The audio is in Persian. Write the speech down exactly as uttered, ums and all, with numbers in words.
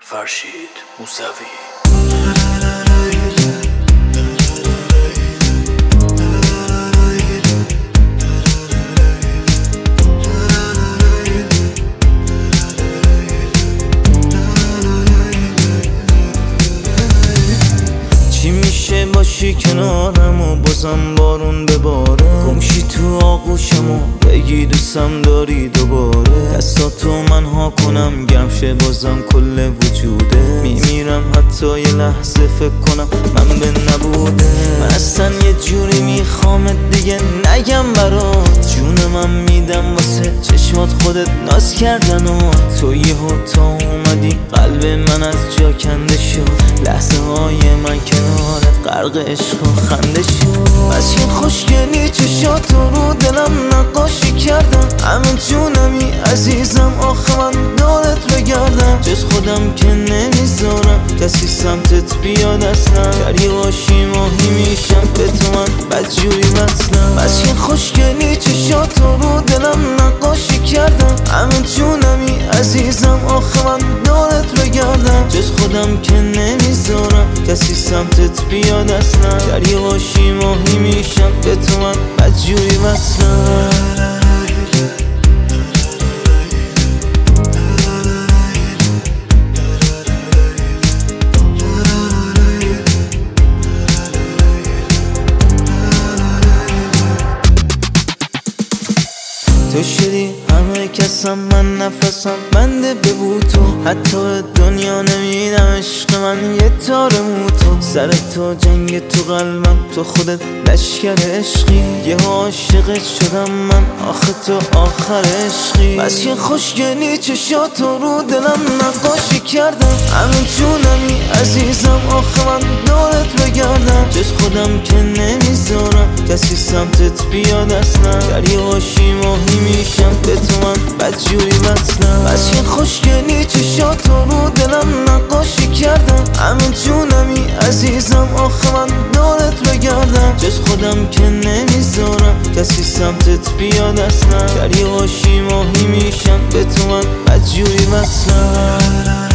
فرشید موسوی. چی میشه باشی کنارم و بازم بارون بباره، گمشی تو آغوشم و بگی دوستم داری دوباره، دستاتو من ها کنم گرم شه بازم کل وجوده، میمیرم حتی یه لحظه فکر کنم من به نبوده. من اصلا یه جوری میخوامت دیگه نگم برات، جون من میدم واسه چشمات خودت ناز کردن و تو یهو تا اومدی قلب من از جا کنده شد، لحظه های من کنارت غرق عشق و خنده شد. از این خوشگلی چشاتو رو دلم نقاشی کردم، همه جونمی عزیزم آخه من دارت بگردم، جز خودم که نمیذارم کسی سمتت بیاد اصلا، دریا باشی ماهی میشم به تو من بدجوری وصلم. از این خوشگلی چشاتو رو دلم نقاشی کردم، همه جونمی عزیزم آخه من دارت بگردم، جز خودم که نمیذارم کسی سمتت بیاد اصلا، دریا باشی ماهی میشم به تو من بدجوری وصلم. تو شدی همه کسم، من نفسم بنده ببو تو، حتی دنیا نمیدم عشق من یه تار موتو، سر تو جنگ تو قلبم تو خودت لشکر عشقی، یه عاشقت شدم من آخه تو آخر عشقی. بس که خوشگلی چشاتو رو دلم نقاشی کردم، همه جونمی عزیزم آخه من دارت بگردم، جز خودم که نمیذارم کسی سمتت بیاد اصلا، دریا باشی ماهی میشم به تو من بدجوری وصلم. از این خوشگلی چشاتو رو دلم نقاشی کردم، همه جونمی عزیزم آخه من دارت بگردم، جز خودم که نمیذارم کسی سمتت بیاد اصلا، دریا باشی ماهی میشم به تو من بدجوری وصلم.